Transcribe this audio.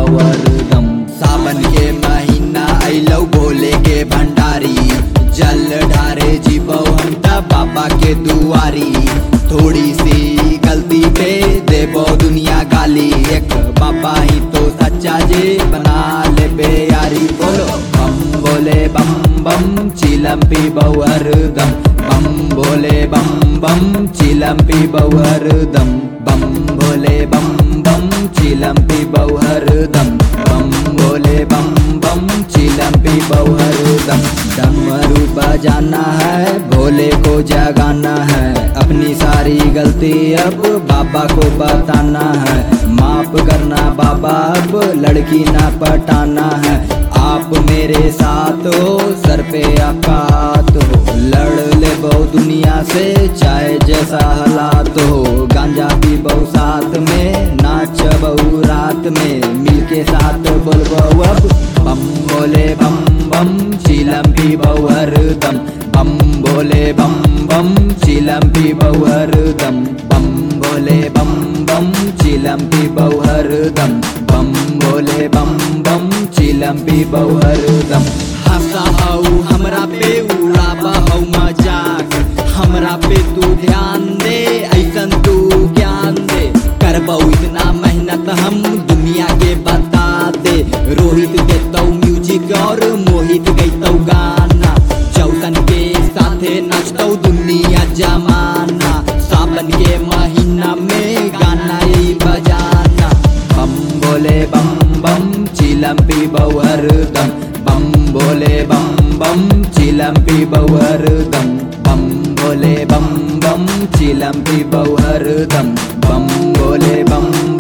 हरदम। सावन के महीना अइलौ भोले के भंडारी, जल ढारे जीवौ हम त बाबा के दुआरी। थोड़ी सी गलती पे देबो दुनिया गाली, एक बाबा ही तो सच्चा जे बना ले यारी। बोलो बम भोले बम बम चिलम पीबौ हरदम, बम भोले बम बम चिलम पीबौ हरदम। बम भोले बम बम चिलम पीबौ हरदम, बम भोले बम बम चिलम पीबौ हरदम। डमरू बजाना है भोले को जगाना है, अपनी सारी गलती अब बाबा को बताना है। माफ करना बाबा अब लड़की ना पटाना है, आप मेरे साथ हो सर पे आपका हाथ हो। लड़ ले बहु दुनिया से चाहे जैसा हालात हो, गांजा पी बहु साथ में नाच बहु रात में, मिलके साथ बोलबो अब बम भोले बम बम चिलम पीबौ हरदम। बम भोले बम बम चिलम पीबौ हरदम, बम भोले बम बम चिलम पीबौ हरदम। बम भोले बम बम चिलम पीबौ हरदम। हंसा हऊ हमरा पे उड़ाबा हऊ मजाक, हमरा पे तू ध्यान दे ऐसन तू ज्ञान दे। करबौ इतना मेहनत हम दुनिया के बता दे, रोहित देतौ म्यूजिक और मोहित गैतौ गाना, चौसन के साथे नाचतौ दुनिया जमाना। सावन के महीना में गाना यही बजाना, बम भोले बम बम चिलम पीबौ हरदम। बम भोले बम बम चिलम पीबौ हरदम, बम भोले बम बम चिलम पीबौ हरदम। बम भोले बम